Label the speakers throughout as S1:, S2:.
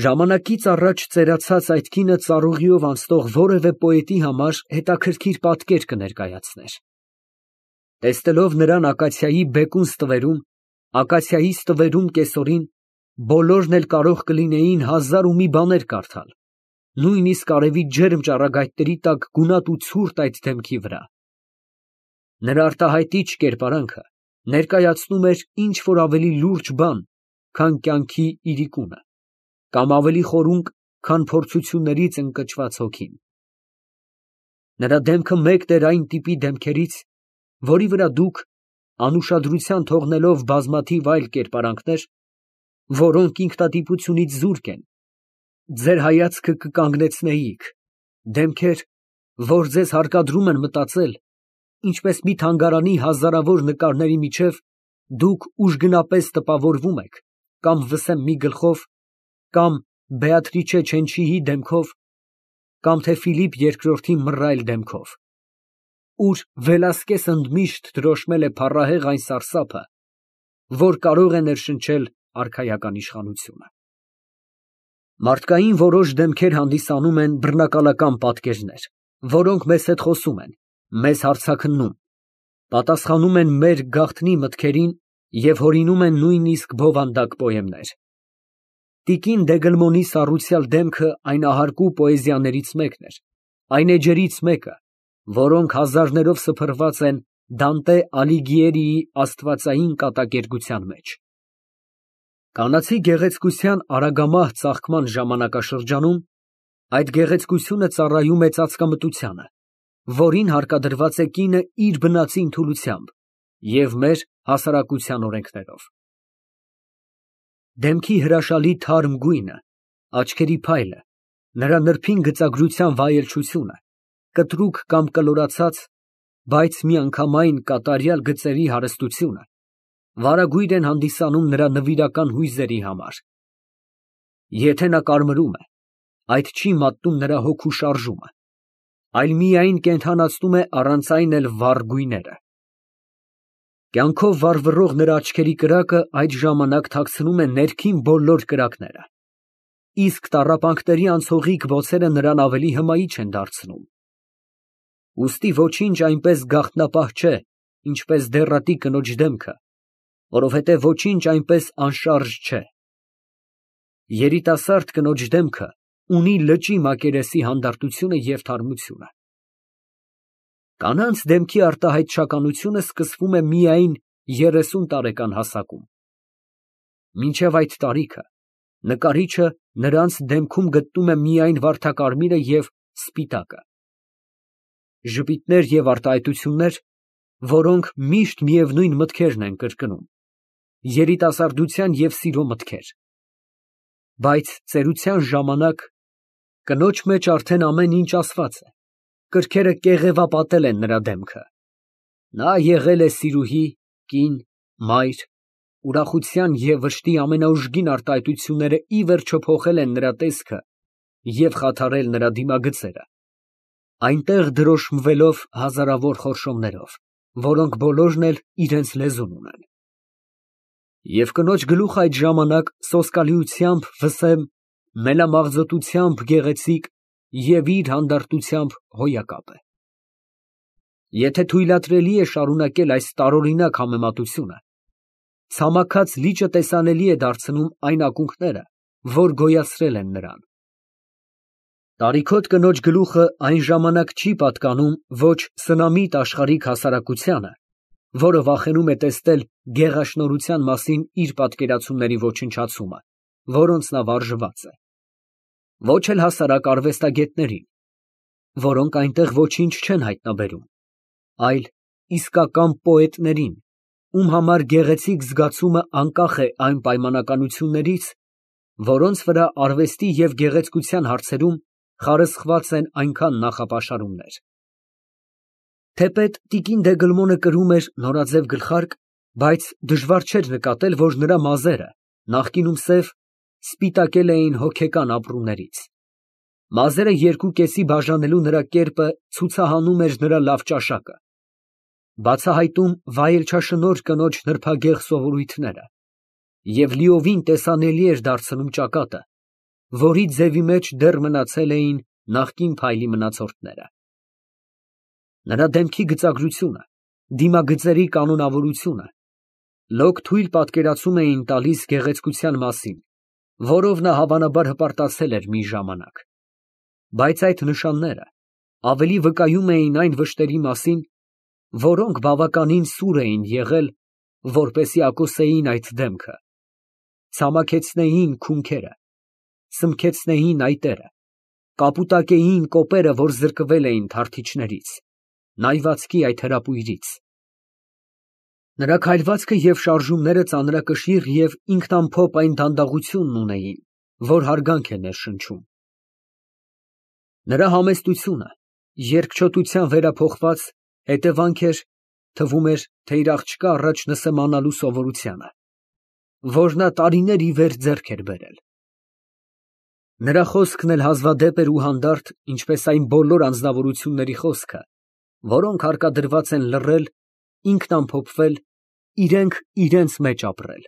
S1: Ժամանակից առաջ ծերացած այդ կինը ծառուղիով անցնող որևէ պոետի համար հետաքրքիր պատկեր կներկայացներ։ Տեսնելով նրան ակացիայի բեկուն ստվերում, ակացիայի ստվերում կեսօրին, բոլորն էլ կարող կլինեին հազար ու մի բաներ կարդալ, նույնիսկ արևի ջերմ ճառագայթների տակ գունատ ու ցուրտ այդ դեմքի վրա։ Նրա արտահայտիչ կերպարանքը ներկայացնում էր ինչ որ ավելի լուրջ բան, քան կյանքի իրիկունը, կամ ավելի խորունկ, քան փորձություններից ընկճված հոգին։ Նրա դեմքը մեկն էր այն տիպի դեմքերից, որի վրա դուք, անուշադրության թողնելով բազմաթիվ այլ կերպարանքներ, որոնք ինքնատիպությունից զուրկ են, ձեր հայացքը կկանգնեցնեիք, դեմքեր, որ ձեզ հարկադրում են մտածել, ինչպես մի թանգարանի հազարավոր նկարների միջև դուք ուժգնապես տպավորվում եք, կամ Վսեմ մի գլխով, կամ Բեատրիչե Չենչիի դեմքով, կամ թե Ֆիլիպ երկրորդի մռայլ դեմքով, ուր Վելասկեսը ընդմիշտ դրոշմել է փառահեղ այն սարսափը, որ կարող է ներշնչել արքայական իշխանությունը։ Մարդկային որոշ դեմքեր հանդիսանում են բռնակալական պատկերներ, որոնք մեզ հետ խոսում են, մեզ հարցաքննում, պատասխանում են մեր գաղտնի մտքերին և հորինում են նույնիսկ բովանդակ պոեմներ։ Տիկին Դեգլմոնի սառուցյալ դեմքը այն ահարկու պոեզիաներից մեկն էր, այն էջերից մեկը, որոնք հազարներով սփռված են Դանտե Ալիգիերիի աստվածային կատակերգության մեջ։ Կանացի գեղեցկության արագամահ ծաղկման ժամանակաշրջանում այդ գեղեցկությունը ծառայում է ծածկամտությանը, որին հարկադրված է կինը իր բնածին թուլությամբ և մեր հասարակության օրենքներով։ Դեմքի հրաշալի թարմ գույնը, աչքերի փայլը, նրա նրբին գծագրության վայելչությունը, կտրուկ կամ կլորացած, բայց միանգամայն կատարյալ գծերի հարստությունը վարագույր են հանդիսանում նրա նվիրական հույզերի համար։ Եթե նա կարմրում է, այդ չի մատնում նրա հոգու շարժումը, այլ միայն կենդանացնում է առանց այն էլ վառ գույները։ Կյանքով վառվռող նրա աչքերի կրակը այդ ժամանակ թաքցնում է ներքին բոլոր կրակները, իսկ տառապանքների անցողիկ բոցերը նրան ավելի հմայիչ են դարձնում։ Ուստի ոչինչ այնպես գաղտնապահ չէ, ինչպես դեռատի կնոջ դեմքը, որովհետև ոչինչ այնպես անշարժ չէ։ Երիտասարդ կնոջ դեմքը ունի լճի մակերեսի հանդարտությունը և թարմությունը։ Կանանց դեմքի արտահայտչականությունը սկսվում է միայն 30 տարեկան հասակում։ Մինչև այդ տարիքը նկարիչը նրանց դեմքում գտնում է միայն վարդակարմիրը և սպիտակը։ Ժպիտներ և արտահայտություններ, որոնք միշտ միևնույն մտքերն են կրկնում, երիտասարդության և սիրո մտքեր։ Բայց ծերության ժամանակ կնոջ մեջ արդեն ամեն ինչ ասված է, կրքերը կեղևապատել են նրա դեմքը։ Նա եղել է սիրուհի, կին, մայր, ուրախության և վշտի ամենաուժգին արտահայտությունները ի վերջո փոխել են նրա տեսքը և խաթարել նրա դիմագծերը, այնտեղ դրոշմվելով հազարավոր խորշոմներով, որոնք բոլորն էլ իրենց լեզուն ունեն։ Եվ կնոջ գլուխը այդ ժամանակ սոսկալիությամբ վսեմ, մելամաղձոտությամբ գեղեցիկ և իր հանդարտությամբ հոյակապ է։ Եթե թույլատրելի է շարունակել այս տարօրինակ համեմատությունը, ցամաքած լիճը տեսանելի է դարձնում այն ակունքները, որ գոյացրել են նրան։ Տարիքոտ կնոջ գլուխը այն ժամանակ չի պատկանում ոչ սնամիտ աշխարհիկ հասարակությանը, որը վախենում է տեսնել գեղաշնորհության մասին իր պատկերացումների ոչնչացումը, որոնց նա վարժված է, ոչ էլ հասարակ արվեստագետներին, որոնք այնտեղ ոչինչ չեն հայտնաբերում, այլ իսկական պոետներին, ում համար գեղեցիկ զգացումը անկախ է այն պայմանականություններից, որոնց վրա արվեստի և գեղեցկության հարցերում խարսխված են այնքան նախապաշարումներ։ Թեպետ տիկին Դեգլմոնը կրում էր նորաձև գլխարկ, բայց դժվար չէր նկատել, որ նրա մազերը, նախկինում սև, սպիտակել էին հոգեկան ապրումներից։ Մազերը երկու կեսի բաժանելու նրա կերպը ցուցահանում էր նրա լավ ճաշակը, բացահայտում վայելչաշնորհ կնոջ նրբագեղ սովորույթները և լիովին տեսանելի էր դարձնում ճակատը, որի ձևի մեջ դեռ մնացել էին նախկին փայլի մնացորդները։ Նրա դեմքի գծագրությունը, դիմագծերի կանոնավորությունը լոկ թույլ պատկերացում էին տալիս գեղեցկության մասին, որով նա հավանաբար հպարտացել էր մի ժամանակ։ Բայց այդ նշանները ավելի վկայում էին այն վշտերի մասին, որոնք բավականին սուր էին եղել, որպեսզի ակոսեին այդ դեմքը, ցամաքեցնեին քունքերը, սմքեցնեին այտերը, կապուտակեին կոպերը, որ զրկվել էին թարթիչներից, նայվածքի այդ հրապույրից։ Նրա քայլվածքը և շարժումները ծանրակշիռ և ինքնամփոփ այն դանդաղությունն ունեին, որ հարգանք է ներշնչում։ Նրա համեստությունը երկչոտության վերափոխված հետևանք էր, թվում էր, թե իր աղջկա առաջ նսեմանալու սովորությանը, որ նա տարիներ ի վեր ձեռք էր բերել։ Նրա խոսքն էլ հազվադեպ էր ու հանդարտ, ինչպես այն բոլոր անձնավորությունների խոսքը, որոնք հարկադրված են լռել, ինքնամփոփվել, իրենք իրենց մեջ ապրել։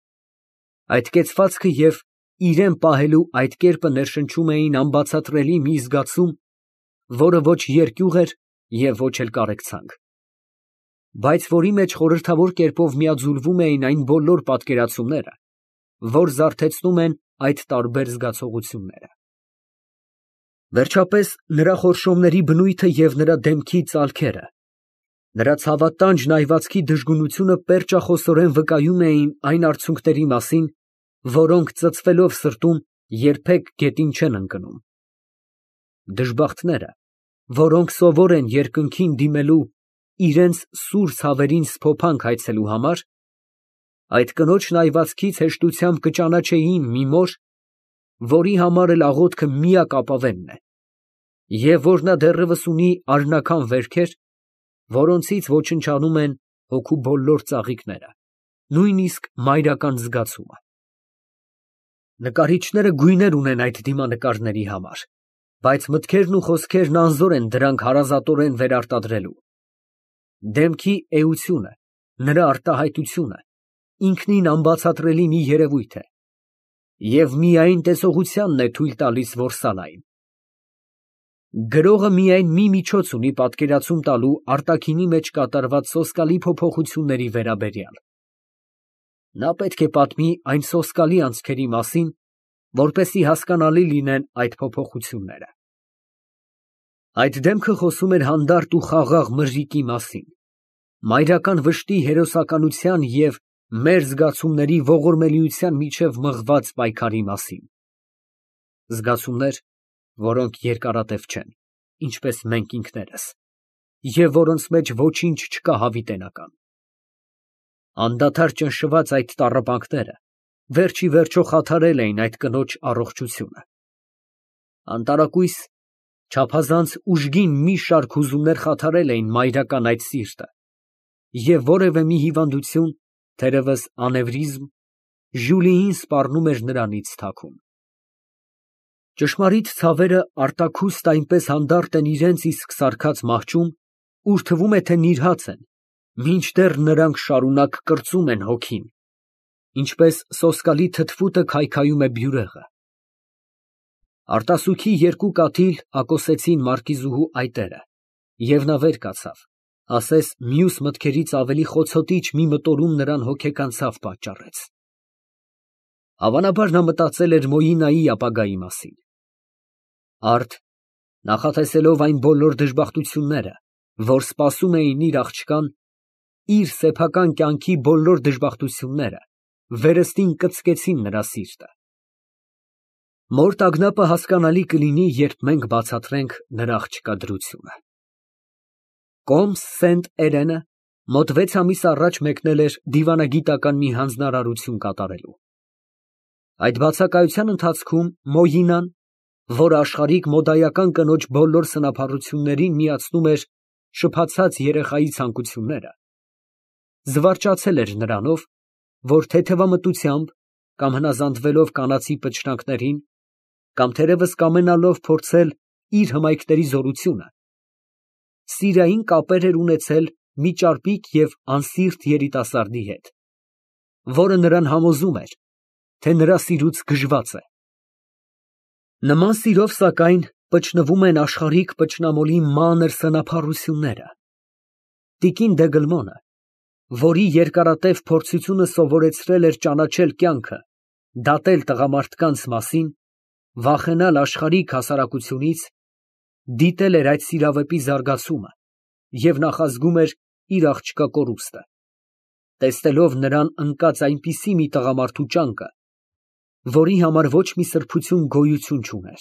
S1: Այդ կեցվածքը և իրեն պահելու այդ կերպը ներշնչում էին անբացատրելի մի զգացում, որը ոչ երկյուղ էր և ոչ էլ կարեկցանք, բայց որի մեջ խորհրդավոր կերպով միաձուլվում էին այն բոլոր պատկերացումները, որ զարթեցնում են այդ տարբեր զգացողությունները։ Վերջապես, նրա խորշոմների բնույթը և նրա դեմքի ծալքերը, նրա ցավատանջ նայվածքի դժգունությունը պերճախոսորեն վկայում էին այն արցունքների մասին, որոնք ծծվելով սրտում երբեք գետին չեն ընկնում։ Դժբախտները, որոնք սովոր են երկնքին դիմելու իրենց սուր ցավերին սփոփանք հայցելու համար, այդ կնոջ նայվածքից հեշտությամբ կճանաչեին մի մոր, որի համար էլ աղոթքը միակ ապավենն է, և որ նա դեռևս ունի արհնական վերքեր, որոնցից ոչնչանում են հոգու բոլոր ծաղիկները, նույնիսկ մայրական զգացումը։ Նկարիչները գույներ ունեն այդ դիմանկարների համար, բայց մտքերն ու խոսքերն անզոր են դրանք հարազատորեն վերարտադրելու։ Դեմքի էությունը, նրա արտահայտությունը ինքնին անբացատրելի մի երևույթ է, և միայն տեսողությանն է թույլ տալիս, որ սանային։ Գրողը միայն մի միջոց ունի պատկերացում տալու արտաքինի մեջ կատարված սոսկալի փոփոխությունների վերաբերյալ։ Նա պետք է պատմի այն սոսկալի անցքերի մասին, որպեսզի հասկանալի լինեն այդ փոփոխությունները։ Այդ դեմքը խոսում էր հանդարտ ու խաղաղ մրրիկի մասին, մայրական վշտի հերոսականության և մեր զգացումների ողորմելիության միջև մղված պայքարի մասին։ Զգացումներ, որոնք երկարատև չեն, ինչպես մենք ինքներս, և որոնց մեջ ոչինչ չկա հավիտենական։ Անդադար ճնշված այդ տառապանքները վերջ ի վերջո խաթարել էին այդ կնոջ առողջությունը։ Անտարակույս, չափազանց ուժգին մի շարք հուզումներ խաթարել էին մայրական այդ սիրտը, և որևէ մի հիվանդություն, թերևս անևրիզմ, Ժուլիին սպառնում էր նրանից թաքուն։ Ճշմարիտ ցավերը արտաքուստ այնպես հանդարտ են իրենց իսկ սարքած մահճում, ուր թվում է, թե նիրհած են, մինչդեռ նրանք շարունակ կրծում են հոգին, ինչպես սոսկալի թթվուտը քայքայում է բյուրեղը։ Արտասուքի երկու կաթիլ ակոսեցին մարկիզուհու այտերը, և նա վեր կացավ, ասես մյուս մտքերից ավելի խոցոտիչ մի մտորում նրան հոգեկան ցավ պատճառեց։ Հավանաբար նա մտածել էր Մոյինայի ապագայի մասին։ Արդ, նախատեսելով այն բոլոր դժբախտությունները, որ սպասում էին իր աղջկան, իր սեփական կյանքի բոլոր դժբախտությունները վերստին կծկեցին նրա սիրտը։ Մոր տագնապը հասկանալի կլինի, երբ մենք բացատրենք նրա աղջկա դրությունը։ Կոմս Սենտ֊Էրենը մոտ 6 ամիս առաջ մեկնել էր դիվանագիտական մի հանձնարարություն կատարելու։ Այդ բացակայության ընթացքում Մոյինան, որը աշխարհիկ մոդայական կնոջ բոլոր սնափառություններին միացնում էր շփացած երեխայի ցանկությունները, զվարճացել էր նրանով, որ թեթևամտությամբ կամ հնազանդվելով կանացի պչրանքներին, կամ թերևս կամենալով փորձել իր հմայքների զորությունը, սիրային կապեր էր ունեցել մի ճարպիկ և անսիրտ երիտասարդի հետ, որը նրան համոզում էր, թե նրա սիրուց գժված է։ Նման սիրով, սակայն, պչնվում են աշխարհիկ պչնամոլի մանր սնափառությունները։ Տիկին Դեգլմոնը, որի երկարատև փորձությունը սովորեցրել էր ճանաչել կյանքը, դատել տղամարդկանց մասին, վախենալ աշխարհիկ հասարակությունից, դիտել էր այդ սիրավեպի զարգացումը և նախազգում էր իր աղջկա կորուստը, տեսնելով նրան ընկած այնպիսի մի տղամարդու ճանկը, որի համար ոչ մի սրբություն գոյություն չուներ։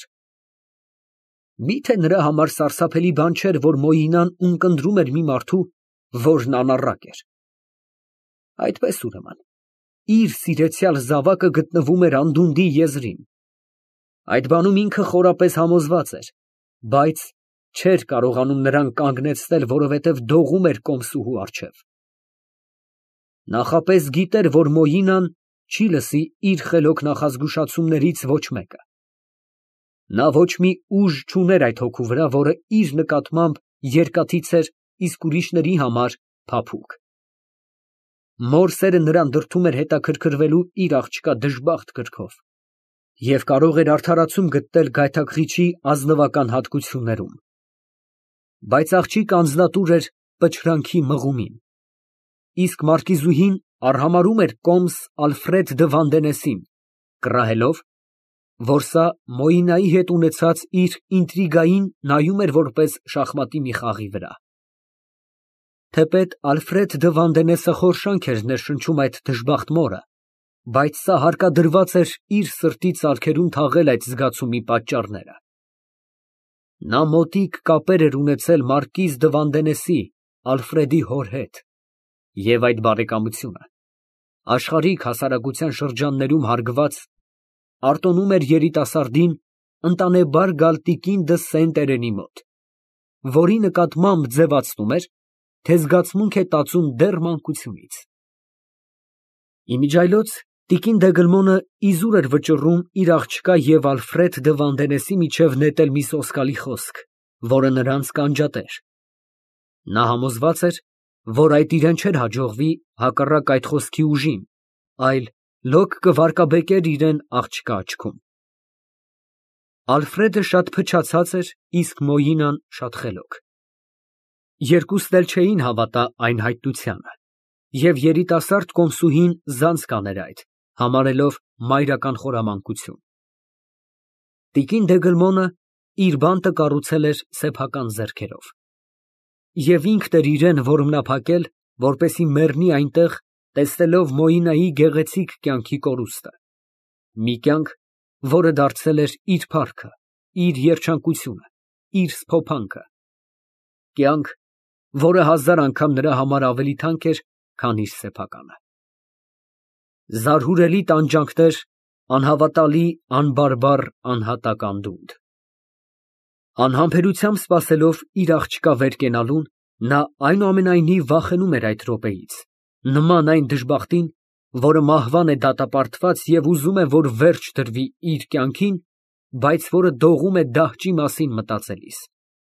S1: Միթե նրա համար սարսափելի բան չէր, որ Մոյինան ունկնդրում էր մի մարդու, որն անառակ էր։ Այդպես ուրեմն, իր սիրեցյալ զավակը գտնվում էր անդունդի եզրին։ Այդ բանում ինքը խորապես համոզված էր, բայց չէր կարողանում նրան կանգնեցնել, որովհետև դողում էր կոմսուհու առջև։ Նախապես գիտեր, որ Մոյինան չի լսի իր խելոք նախազգուշացումներից ոչ մեկը։ Նա ոչ մի ուժ չուներ այդ հոգու վրա, որը իր նկատմամբ երկաթից էր, իսկ ուրիշների համար փափուկ։ Մոր սերը նրան դրդում էր հետաքրքրվելու իր աղջկա դժբախտ կրքով և կարող էր արդարացում գտնել գայթակղիչի ազնվական հատկություններում։ Բայց աղջիկ անձնատուր էր պչրանքի մղումին, իսկ մարկիզուհին արհամարհում էր կոմս Ալֆրեդ դը Վանդենեսին, կռահելով, որ սա Մոյինայի հետ ունեցած իր ինտրիգային նայում էր որպես շախմատի մի խաղի վրա։ Թեպետ Ալֆրեդ դը Վանդենեսը խորշանք էր ներշնչում այդ դժբախտ մորը, բայց սա հարկադրված էր իր սրտի ծալքերում թաղել այդ զգացումի պատճառները։ Նա մոտիկ կապեր էր ունեցել մարկիզ դը Վանդենեսի, Ալֆրեդի հոր հետ, և այդ բարեկամությունը, աշխարհիկ հասարակության շրջաններում հարգված, արտոնում էր երիտասարդին ընտանեբար գալ տիկին դը Սենտերենի մոտ, որի նկատմամբ ձևացնում էր, թե զգացմունք է տածում դեռ մանկությունից։ Իմիջիայլոց տիկին Դեգլմոնը իզուր էր վճռում իր աղջկա և Ալֆրեդ դը Վանդենեսի միջև նետել մի սոսկալի խոսք, որը նրանց կանջատեր։ Նա համոզված էր, որ այդ իրան չէր հաջողվի հակառակ այդ խոսքի ուժին, այլ լոկ կվարկաբեկեր իրան աղջկա աչքում։ Ալֆրեդը շատ փչացած էր, իսկ Մոյինան շատ խելոք։ Երկուսն էլ չէին հավատա այն հայտնությանը, և երիտասարդ կոմսուհին զանց կաներ այդ, համարելով մայրական խորամանկություն։ Տիկին Դեգլմոնը իր բանտը կառուցել էր սեփական ձեռքերով, և ինքն էր իրան որմնափակել, որպեսզի մեռնի այնտեղ, տեսնելով Մոյինայի գեղեցիկ կյանքի կորուստը, մի կյանք, որը դարձել էր իր փառքը, իր երջանկությունը, իր սփոփանքը, կյանք, որը 1000 անգամ նրա համար ավելի թանկ էր, քան իր սեփականը։ Զարհուրելի տանջանքներ, անհավատալի, անբարբառ, անհատակ անդունդ։ Անհամբերությամբ սպասելով իր աղջկա վեր կենալուն, նա այնուամենայնիվ վախենում էր այդ րոպեից, նման այն դժբախտին, որը մահվան է դատապարտված և ուզում է, որ վերջ դրվի իր կյանքին, բայց որը դողում է դահճի մասին մտածելիս։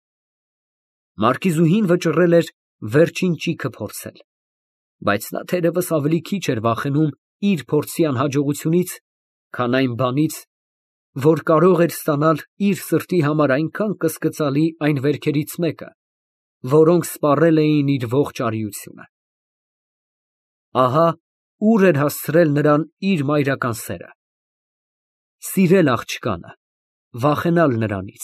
S1: Մարկիզուհին վճռել էր վերջին ճիգը փորձել, բայց նա թերևս ավելի քիչ էր վախենում իր փորձի անհաջողությունից, քան այն բանից, որ կարող էր ստանալ իր սրտի համար այնքան կսկծալի այն վերքերից մեկը, որոնք սպառել էին իր ողջ արիությունը։ Ահա ուր էր հասցրել նրան իր մայրական սերը։ Սիրել աղջկանը, վախենալ նրանից,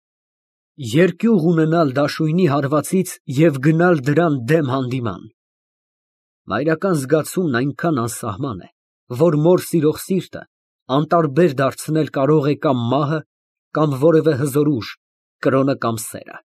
S1: երկյուղ ունենալ դաշույնի հարվածից և գնալ դրան դեմ հանդիման։ Մայրական զգացումն այնքան անսահման է, որ մոր սիրող սիրտը անտարբեր դարձնել կարող է կամ մահը, կամ որևէ հզոր ուժ, կրոնը կամ սերը։